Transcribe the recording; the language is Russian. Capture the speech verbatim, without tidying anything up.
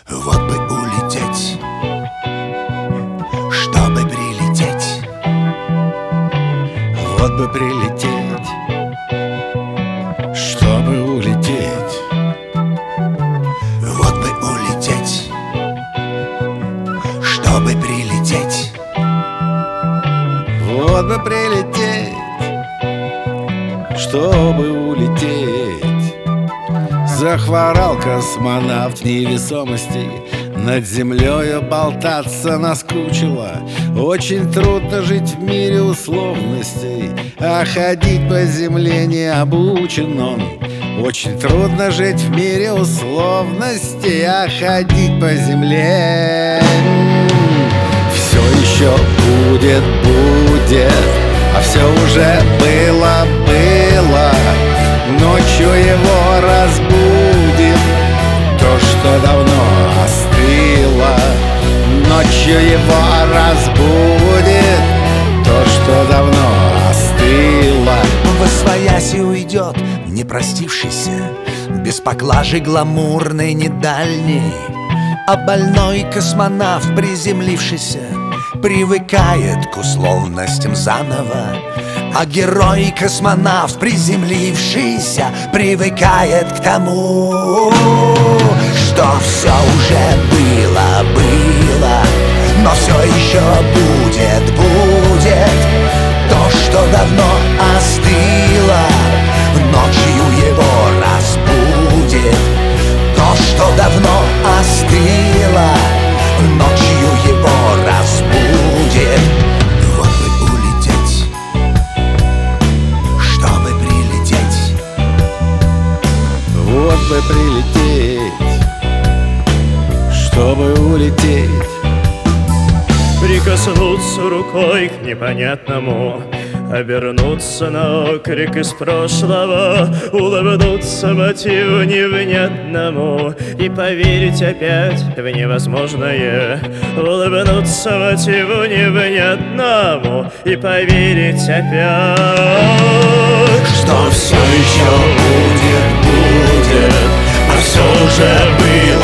Вот бы улететь, чтобы прилететь. Вот бы прилететь, чтобы улететь. Вот бы улететь, чтобы прилететь. Вот бы прилететь, чтобы улететь. Захворал космонавт невесомости, над землею болтаться наскучило. Очень трудно жить в мире условностей, а ходить по земле не обучен он. Очень трудно жить в мире условностей, а ходить по земле. Все еще будет, будет, а все уже было, было. Ночью его разбудит то, что давно остыло. Ночью его разбудит то, что давно остыло. Восвояси уйдет, не простившийся, без поклажи гламурной, не дальней. А больной космонавт, приземлившийся, привыкает к условностям заново. А герой-космонавт, приземлившийся, привыкает к тому, что все уже было, было, но все еще будет, будет то, что давно остыло. Ночью его разбудит то, что давно остыло. Ночью его разбудит. Вот бы улететь, чтобы прилететь. Вот бы прилететь, чтобы улететь. Прикоснуться рукой к непонятному, обернуться на окрик из прошлого, улыбнуться мотиву невнятному и поверить опять в невозможное. Улыбнуться мотиву невнятному и поверить опять, что все еще будет, будет, а все уже было.